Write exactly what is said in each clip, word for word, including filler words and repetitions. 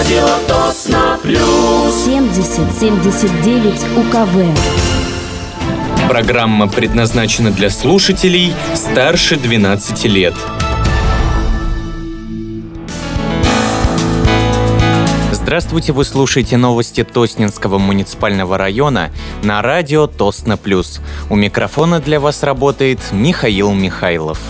Радио Тосно Плюс. семьдесят семьдесят девять УКВ. Программа предназначена для слушателей старше двенадцати лет. Здравствуйте, вы слушаете новости Тоснинского муниципального района на радио Тосно Плюс. У микрофона для вас работает Михаил Михайлов.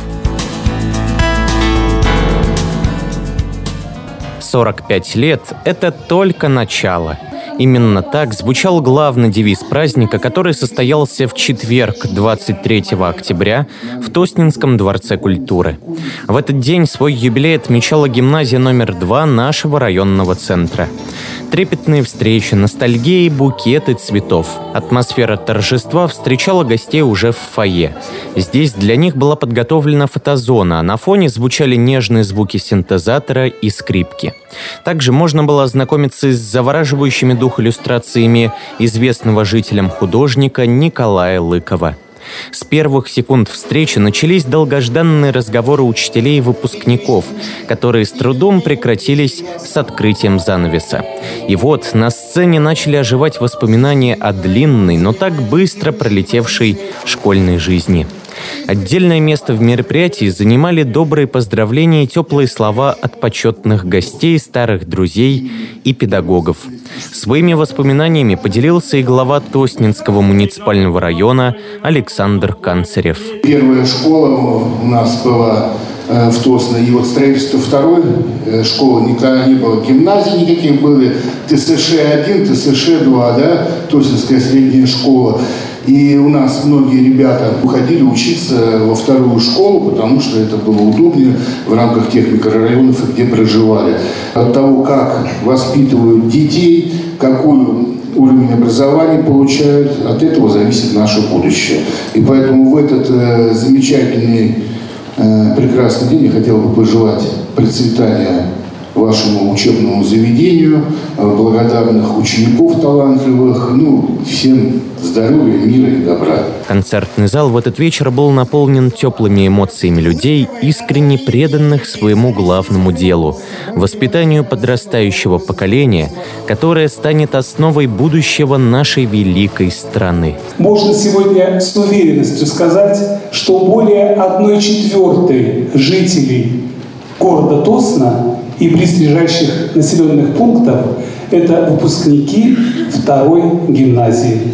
сорок пять лет – это только начало. Именно так звучал главный девиз праздника, который состоялся в четверг, двадцать третьего октября, в Тоснинском дворце культуры. В этот день свой юбилей отмечала гимназия номер два нашего районного центра. Трепетные встречи, ностальгия и букеты цветов. Атмосфера торжества встречала гостей уже в фойе. Здесь для них была подготовлена фотозона, а на фоне звучали нежные звуки синтезатора и скрипки. Также можно было ознакомиться с завораживающими дух иллюстрациями известного жителям художника Николая Лыкова. С первых секунд встречи начались долгожданные разговоры учителей и выпускников, которые с трудом прекратились с открытием занавеса. И вот на сцене начали оживать воспоминания о длинной, но так быстро пролетевшей школьной жизни. Отдельное место в мероприятии занимали добрые поздравления и теплые слова от почетных гостей, старых друзей и педагогов. Своими воспоминаниями поделился и глава Тоснинского муниципального района Александр Канцарев. Первая школа у нас была в Тосно, и вот строительство второй школы никогда не было. Гимназий никаких были, ТСШ один, ТСШ два, да, Тоснинская средняя школа. И у нас многие ребята уходили учиться во вторую школу, потому что это было удобнее в рамках тех микрорайонов, где проживали. От того, как воспитывают детей, какой уровень образования получают, от этого зависит наше будущее. И поэтому в этот э, замечательный, э, прекрасный день я хотел бы пожелать процветания вашему учебному заведению, благодарных учеников талантливых, ну, всем здоровья, мира и добра. Концертный зал в этот вечер был наполнен теплыми эмоциями людей, искренне преданных своему главному делу – воспитанию подрастающего поколения, которое станет основой будущего нашей великой страны. Можно сегодня с уверенностью сказать, что более одной четвертой жителей города Тосно и близлежащих населенных пунктов – это выпускники второй гимназии.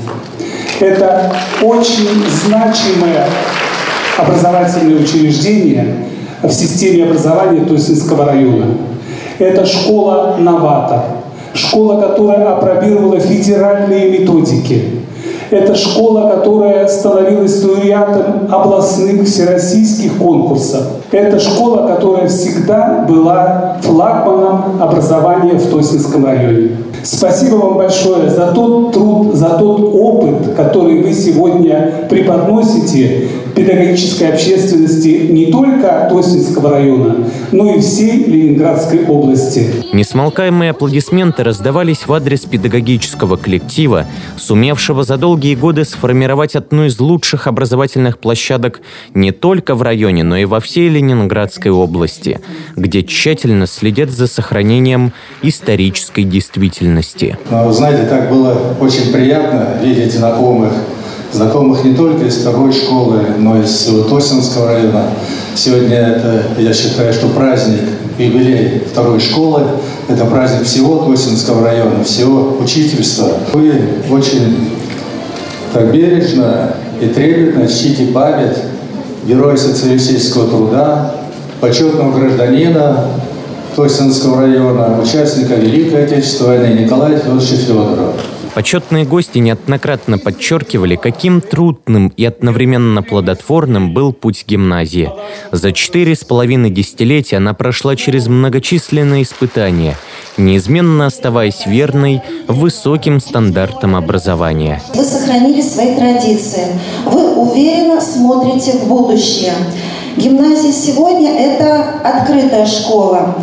Это очень значимое образовательное учреждение в системе образования Тоснинского района. Это школа-новатор, школа, которая апробировала федеральные методики. Это школа, которая становилась лауреатом областных всероссийских конкурсов. Это школа, которая всегда была флагманом образования в Тоснинском районе. Спасибо вам большое за тот труд, за тот опыт, который вы сегодня преподносите педагогической общественности не только Тоснинского района, но и всей Ленинградской области. Несмолкаемые аплодисменты раздавались в адрес педагогического коллектива, сумевшего за долгие годы сформировать одну из лучших образовательных площадок не только в районе, но и во всей Ленинградской области, где тщательно следят за сохранением исторической действительности. Но, знаете, так было очень приятно видеть знакомых, знакомых не только из второй школы, но и из всего Тоснинского района. Сегодня это, я считаю, что праздник, юбилей второй школы, это праздник всего Тоснинского района, всего учительства. Вы очень так бережно и трепетно чтите память героя социалистического труда, почетного гражданина Тоснинского района, участника Великой Отечественной войны Николая Федоровича Федорова. Почетные гости неоднократно подчеркивали, каким трудным и одновременно плодотворным был путь гимназии. За четыре с половиной десятилетия она прошла через многочисленные испытания, неизменно оставаясь верной высоким стандартам образования. Вы сохранили свои традиции, вы уверенно смотрите в будущее. Гимназия сегодня – это открытая школа.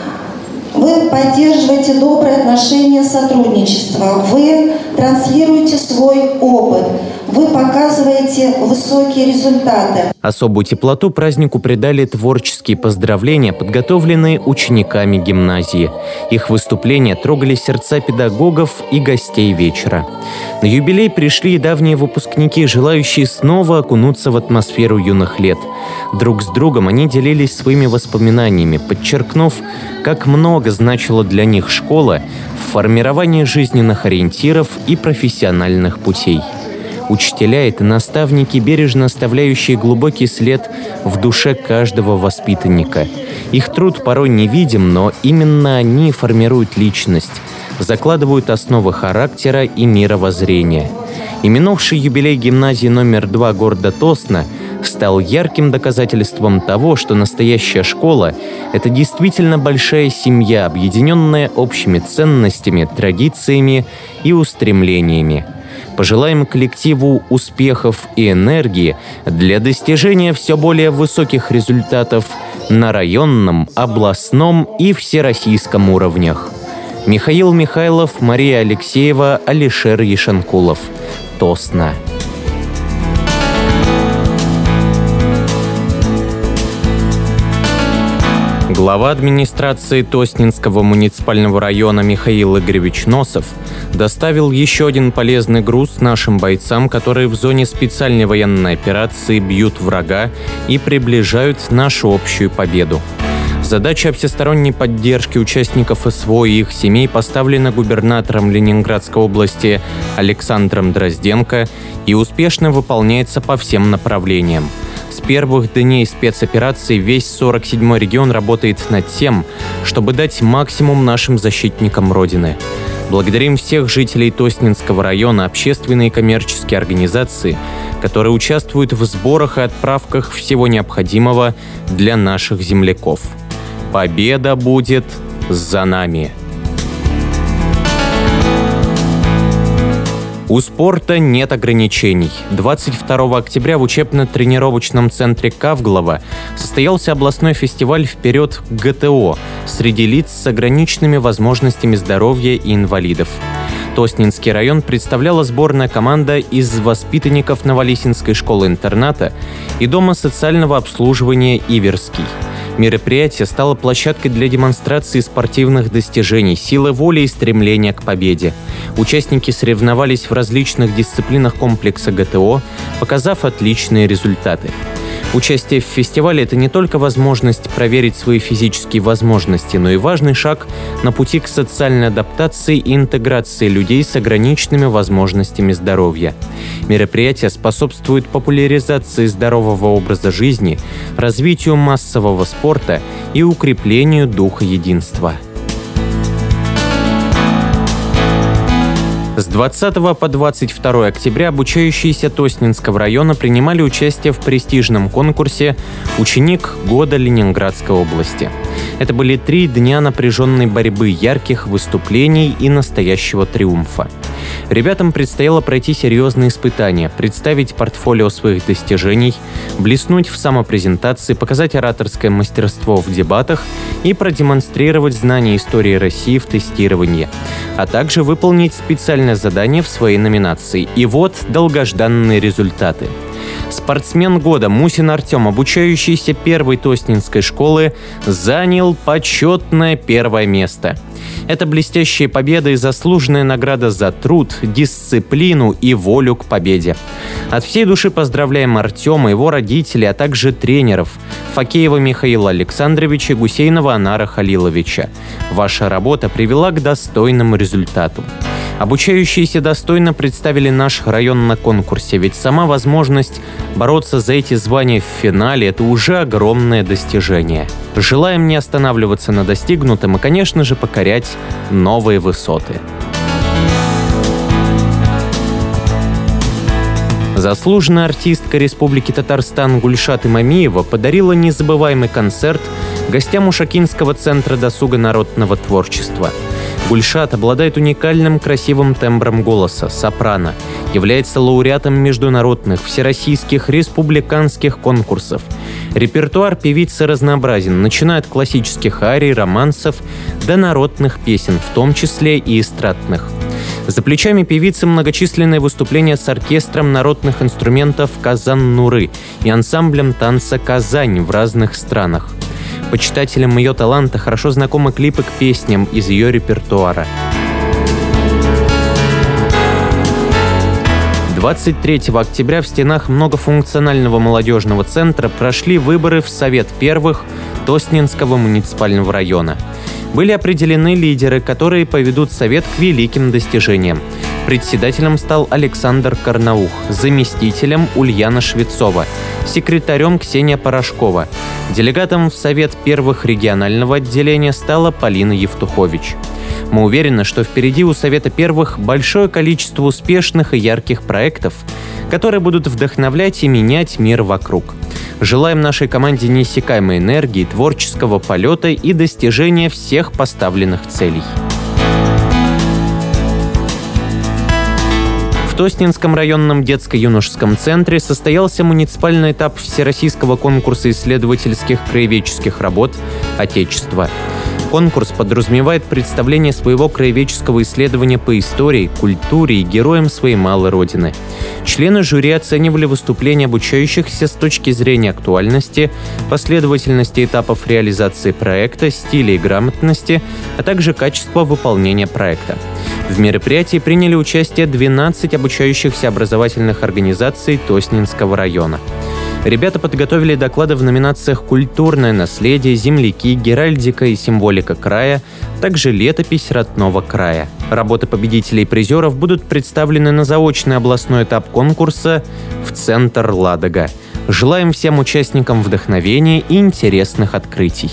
Вы поддерживаете добрые отношения сотрудничества, вы транслируете свой опыт, Вы показываете высокие результаты. Особую теплоту празднику придали творческие поздравления, подготовленные учениками гимназии. Их выступления трогали сердца педагогов и гостей вечера. На юбилей пришли и давние выпускники, желающие снова окунуться в атмосферу юных лет. Друг с другом они делились своими воспоминаниями, подчеркнув, как много значила для них школа в формировании жизненных ориентиров и профессиональных путей. Учителя — это наставники, бережно оставляющие глубокий след в душе каждого воспитанника. Их труд порой невидим, но именно они формируют личность, закладывают основы характера и мировоззрения. И минувший юбилей гимназии номер два города Тосна стал ярким доказательством того, что настоящая школа — это действительно большая семья, объединенная общими ценностями, традициями и устремлениями. Пожелаем коллективу успехов и энергии для достижения все более высоких результатов на районном, областном и всероссийском уровнях. Михаил Михайлов, Мария Алексеева, Алишер Ешанкулов. Тосна. Глава администрации Тоснинского муниципального района Михаил Игоревич Носов доставил еще один полезный груз нашим бойцам, которые в зоне специальной военной операции бьют врага и приближают нашу общую победу. Задача всесторонней поддержки участников СВО и их семей поставлена губернатором Ленинградской области Александром Дрозденко и успешно выполняется по всем направлениям. С первых дней спецоперации весь сорок седьмой регион работает над тем, чтобы дать максимум нашим защитникам Родины. Благодарим всех жителей Тоснинского района, общественные и коммерческие организации, которые участвуют в сборах и отправках всего необходимого для наших земляков. Победа будет за нами! У спорта нет ограничений. двадцать второго октября в учебно-тренировочном центре Кавглова состоялся областной фестиваль «Вперед к ГТО» среди лиц с ограниченными возможностями здоровья и инвалидов. Тоснинский район представляла сборная команда из воспитанников Новолесинской школы-интерната и Дома социального обслуживания «Иверский». Мероприятие стало площадкой для демонстрации спортивных достижений, силы воли и стремления к победе. Участники соревновались в различных дисциплинах комплекса ГТО, показав отличные результаты. Участие в фестивале – это не только возможность проверить свои физические возможности, но и важный шаг на пути к социальной адаптации и интеграции людей с ограниченными возможностями здоровья. Мероприятие способствует популяризации здорового образа жизни, развитию массового спорта и укреплению духа единства. С двадцатого по двадцать второе октября обучающиеся Тоснинского района принимали участие в престижном конкурсе «Ученик года Ленинградской области». Это были три дня напряженной борьбы, ярких выступлений и настоящего триумфа. Ребятам предстояло пройти серьезные испытания, представить портфолио своих достижений, блеснуть в самопрезентации, показать ораторское мастерство в дебатах и продемонстрировать знания истории России в тестировании, а также выполнить специальное задание в своей номинации. И вот долгожданные результаты. Спортсмен года Мусин Артем, обучающийся первой Тоснинской школы, занял почетное первое место. Это блестящая победа и заслуженная награда за труд, дисциплину и волю к победе. От всей души поздравляем Артема, его родителей, а также тренеров Факеева Михаила Александровича и Гусейнова Анара Халиловича. Ваша работа привела к достойному результату. Обучающиеся достойно представили наш район на конкурсе, ведь сама возможность бороться за эти звания в финале – это уже огромное достижение. Желаем не останавливаться на достигнутом и, конечно же, покорять новые высоты. Заслуженная артистка Республики Татарстан Гульшат Имамиева подарила незабываемый концерт гостям Ушакинского центра досуга народного творчества. Гульшат обладает уникальным красивым тембром голоса, сопрано, является лауреатом международных, всероссийских, республиканских конкурсов. Репертуар певицы разнообразен, начиная от классических арий, романсов до народных песен, в том числе и эстрадных. За плечами певицы многочисленные выступления с оркестром народных инструментов «Казан-Нуры» и ансамблем танца «Казань» в разных странах. Почитателям ее таланта хорошо знакомы клипы к песням из ее репертуара. двадцать третьего октября в стенах многофункционального молодежного центра прошли выборы в Совет первых Тоснинского муниципального района. Были определены лидеры, которые поведут Совет к великим достижениям. Председателем стал Александр Карнаух, заместителем Ульяна Швецова, секретарем Ксения Порошкова. Делегатом в Совет первых регионального отделения стала Полина Евтухович. Мы уверены, что впереди у Совета первых большое количество успешных и ярких проектов, которые будут вдохновлять и менять мир вокруг. Желаем нашей команде неиссякаемой энергии, творческого полета и достижения всех поставленных целей. В Тоснинском районном детско-юношеском центре состоялся муниципальный этап всероссийского конкурса исследовательских краеведческих работ «Отечество». Конкурс подразумевает представление своего краеведческого исследования по истории, культуре и героям своей малой родины. Члены жюри оценивали выступления обучающихся с точки зрения актуальности, последовательности этапов реализации проекта, стиля и грамотности, а также качества выполнения проекта. В мероприятии приняли участие двенадцать обучающихся образовательных организаций Тоснинского района. Ребята подготовили доклады в номинациях «Культурное наследие», «Земляки», «Геральдика» и «Символика края», также «Летопись родного края». Работы победителей и призеров будут представлены на заочный областной этап конкурса в Центр «Ладога». Желаем всем участникам вдохновения и интересных открытий.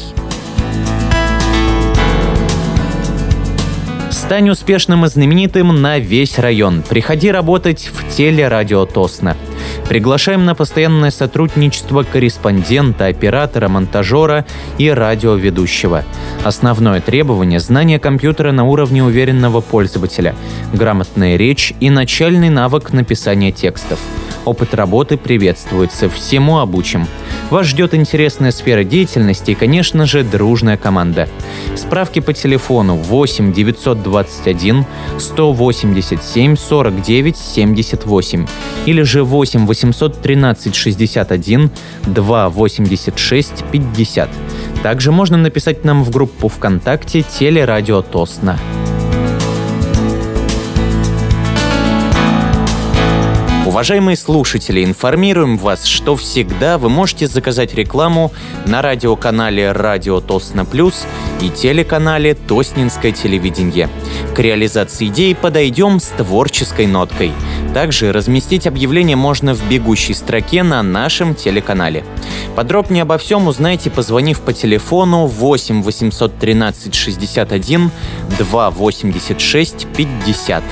Стань успешным и знаменитым на весь район. Приходи работать в телерадио Тосно. Приглашаем на постоянное сотрудничество корреспондента, оператора, монтажера и радиоведущего. Основное требование – знание компьютера на уровне уверенного пользователя, грамотная речь и начальный навык написания текстов. Опыт работы приветствуется, всему обучим. Вас ждет интересная сфера деятельности и, конечно же, дружная команда. Справки по телефону восемь девятьсот двадцать один сто восемьдесят семь сорок девять семьдесят восемь или же восемь восемьсот тринадцать шестьдесят один два восемьдесят шесть пятьдесят. Также можно написать нам в группу ВКонтакте «Телерадио Тосно». Уважаемые слушатели, информируем вас, что всегда вы можете заказать рекламу на радиоканале «Радио Тосно Плюс» и телеканале «Тоснинское телевидение». К реализации идеи подойдем с творческой ноткой. Также разместить объявление можно в бегущей строке на нашем телеканале. Подробнее обо всем узнайте, позвонив по телефону восемь восемьсот тринадцать шестьдесят один два восемьдесят шесть пятьдесят.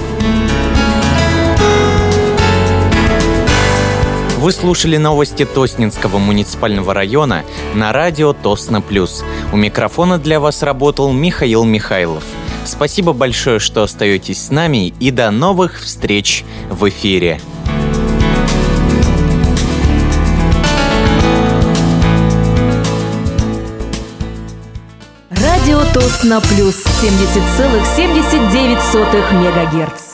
Вы слушали новости Тоснинского муниципального района на радио Тосно Плюс. У микрофона для вас работал Михаил Михайлов. Спасибо большое, что остаетесь с нами, и до новых встреч в эфире. Радио Тосно Плюс семьдесят целых семьдесят девять сотых мегагерц.